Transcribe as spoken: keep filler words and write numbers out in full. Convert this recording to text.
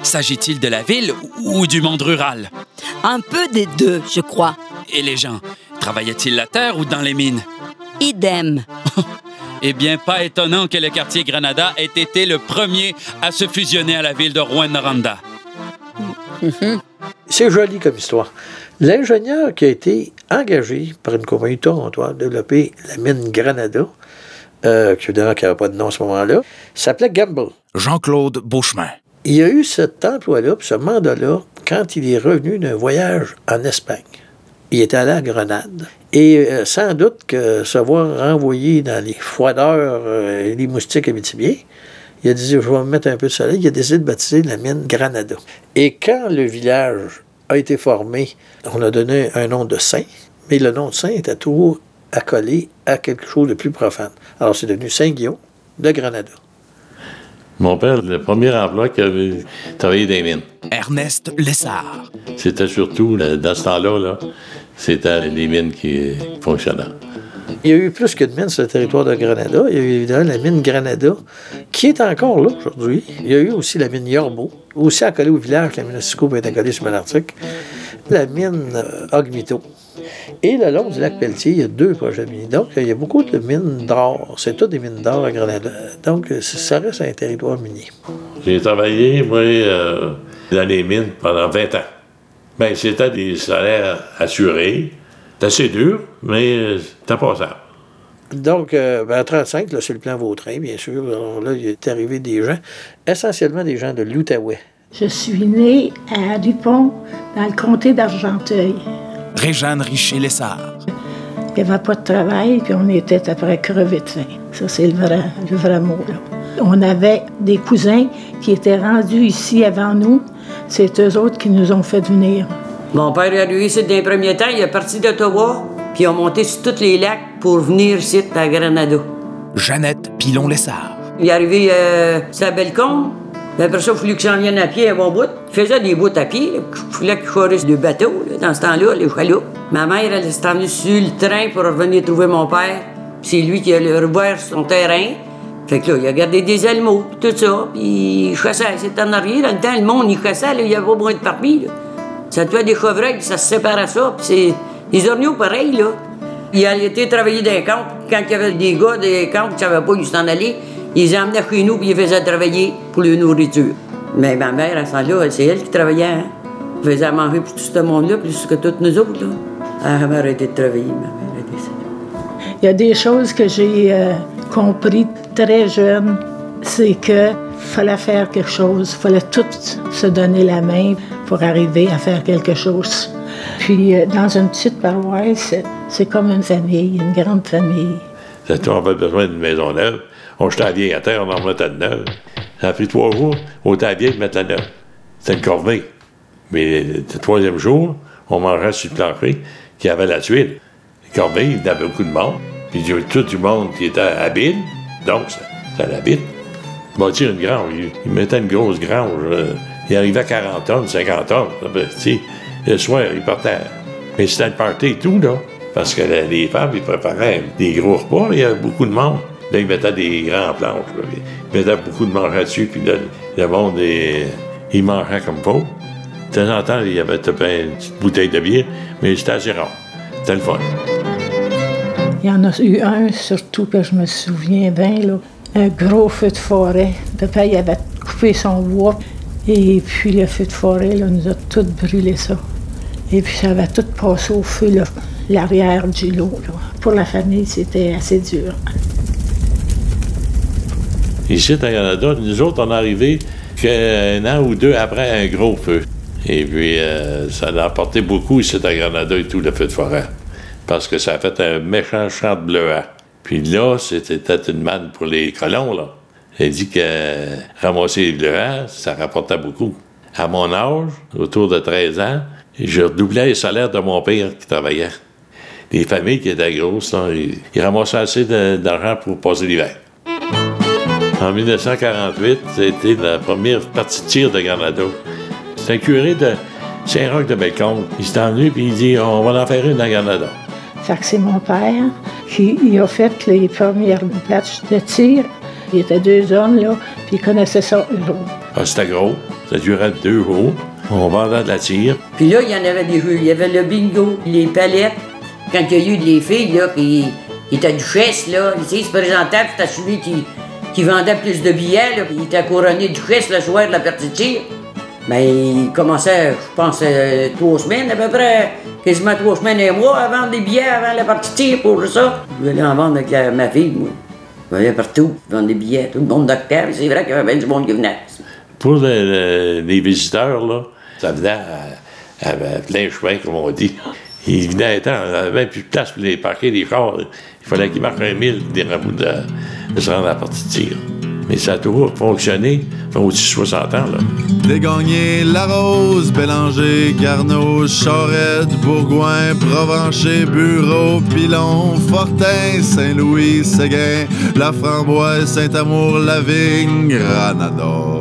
S'agit-il de la ville ou du monde rural? Un peu des deux, je crois. Et les gens, travaillaient-ils la terre ou dans les mines? Idem. Eh bien, pas étonnant que le quartier Granada ait été le premier à se fusionner à la ville de Rouyn-Noranda. Mm-hmm. C'est joli comme histoire. L'ingénieur qui a été engagé par une compagnie torontoise à développer la mine Granada, euh, qui n'avait pas de nom à ce moment-là, s'appelait Gamble. Jean-Claude Beauchemin. Il a eu cet emploi-là, ce mandat-là, quand il est revenu d'un voyage en Espagne. Il était allé à Grenade. Et euh, sans doute que se voir renvoyé dans les froideurs euh, et les moustiques abitibiens, il a dit, je vais me mettre un peu de soleil. Il a décidé de baptiser la mine Granada. Et quand le village a été formé, on a donné un nom de saint, mais le nom de saint était toujours accolé à quelque chose de plus profane. Alors, c'est devenu Saint-Guillaume de Granada. Mon père, le premier emploi qu'il avait travaillé dans les mines. Ernest Lessard. C'était surtout, dans ce temps-là, là, c'était les mines qui fonctionnaient. Il y a eu plus que de mines sur le territoire de Granada. Il y a eu évidemment la mine Granada, qui est encore là aujourd'hui. Il y a eu aussi la mine Yorbo, aussi accolée au village. La mine Scoop est accolée sur Malartic. La mine euh, Ogmito. Et le long du lac Pelletier, il y a deux projets de mines. Donc, il y a beaucoup de mines d'or. C'est toutes des mines d'or à Granada. Donc, ça reste un territoire minier. J'ai travaillé, moi, euh, dans les mines pendant vingt ans. Bien, c'était des salaires assurés. C'était assez dur, mais c'était passable. Donc, euh, ben, à trente-cinq, là, c'est le plan Vautrin, bien sûr. Alors là, il est arrivé des gens, essentiellement des gens de l'Outaouais. Je suis née à Dupont, dans le comté d'Argenteuil. Réjeanne Richer-Lessard. Il n'y avait pas de travail, puis on était après crever de faim. Ça, c'est le vrai, le vrai mot, là. On avait des cousins qui étaient rendus ici avant nous. C'est eux autres qui nous ont fait venir. Mon père est arrivé ici dans les premiers temps. Il est parti d'Ottawa, puis ils ont monté sur tous les lacs pour venir ici à Granada. Jeannette Pilon-Lessard. Il est arrivé euh, sur Bellecombe. Après ça, il fallait qu'il s'en vienne à pied à bon bout. Il faisait des bouts à pied. Il fallait qu'il choisisse de bateaux, là, dans ce temps-là, les chaloupes. Ma mère, elle s'est venue sur le train pour revenir trouver mon père. Puis c'est lui qui a rouvert son terrain. Fait que là, il a gardé des animaux, puis tout ça. Puis il chassait. C'était en arrière. Dans le temps, le monde, il chassait. Là, il n'y avait pas besoin de permis. Là. Ça tuait des chevreuils, ça se séparait ça. Puis c'est des orgnaux pareils, là. Il a été travailler dans les camps. Quand il y avait des gars des camps qui ne savaient pas où ils s'en allaient, ils les emmenaient chez nous puis ils les faisaient travailler pour leur nourriture. Mais ma mère, à ce temps-là, c'est elle qui travaillait. Hein? Elle faisait à manger pour tout ce monde-là, plus que toutes nous autres. Là. Elle m'a arrêté de travailler, ma mère a décédé. Il y a des choses que j'ai euh, compris très jeune, c'est qu'il fallait faire quelque chose, il fallait tout se donner la main pour arriver à faire quelque chose. Puis euh, dans une petite paroisse, c'est comme une famille, une grande famille. On avait besoin d'une maison neuve. On jetait la vieille à terre, on en remettait de neuve. Ça a pris trois jours, on était à la vieille de mettre la neuve. C'était une corvée. Mais le troisième jour, on mangeait sur le plancher qui avait la tuile. Les corvées, il y avait beaucoup de monde. Puis il y avait tout du monde qui était habile, donc ça, ça l'habite. Bâtir une grange, il, il mettait une grosse grange. Euh, il arrivait à quarante tonnes, cinquante tonnes. Ben, le soir, il partait. Mais c'était le party et tout, là. Parce que les femmes, ils préparaient des gros repas, il y avait beaucoup de monde. Là, ils mettaient des grands planches. Là. Ils mettaient beaucoup de mange dessus, puis là, le monde, il, il mangeait comme faut. De temps en temps, il y avait une petite bouteille de bière, mais c'était assez rare. C'était le fun. Il y en a eu un, surtout, que je me souviens bien, là, un gros feu de forêt. Papa, il avait coupé son bois, et puis le feu de forêt, là, nous a tout brûlé ça. Et puis ça avait tout passé au feu, là, l'arrière du lot. Là. Pour la famille, c'était assez dur. Ici, à Canada, nous autres, on est arrivés qu'un an ou deux après un gros feu. Et puis, euh, ça a apporté beaucoup ici à Granada et tout, le feu de forêt. Parce que ça a fait un méchant champ de bleuets. Puis là, c'était une manne pour les colons, là. Elle dit que euh, ramasser les bleuets, ça rapportait beaucoup. À mon âge, autour de treize ans, je redoublais les salaires de mon père qui travaillait. Les familles qui étaient grosses, là, ils, ils ramassaient assez de, d'argent pour passer l'hiver. En dix-neuf cent quarante-huit, c'était la première partie de tir de Granada. C'était un curé de Saint-Roch-de-Bellecombe. Il s'est envenu et il dit « On va en faire une à Granada ». Fait que c'est mon père qui il a fait les premières batches de tir. Il était deux hommes, là, puis ils connaissaient ça, eux autres. Ah, c'était gros. Ça durait deux jours. On vendait de la tire. Puis là, il y en avait des jeux. Il y avait le bingo, les palettes. Quand il y a eu des filles, là, qui, qui étaient duchesses, là, tu sais, se présentaient, c'était celui qui, qui vendait plus de billets, là, puis il était couronné duchesse le soir de la partie de tir. Ben, il commençait, je pense, euh, trois semaines, à peu près, quasiment trois semaines et un mois, à vendre des billets avant la partie de tir pour ça. Je voulais en vendre avec la, ma fille, moi. Je voyais partout, vendre des billets, tout le monde d'octave. C'est vrai qu'il y avait bien du monde qui venait. Pour le, le, les visiteurs, là, ça venait à, à, à plein chemin, comme on dit. Ils venaient à temps, on n'avait même plus de place pour les parquer les chars. Il fallait qu'ils marquent un mille des remous de, de se rendre à la partie de tir. Mais ça a toujours fonctionné, ça fait au-dessus de soixante ans, là. Desgagnés, Larose, Bélanger, Garneau, Charette, Bourgoin, Provencher, Bureau, Pilon, Fortin, Saint-Louis, Séguin, La Framboise, Saint-Amour, Lavigne, Granada.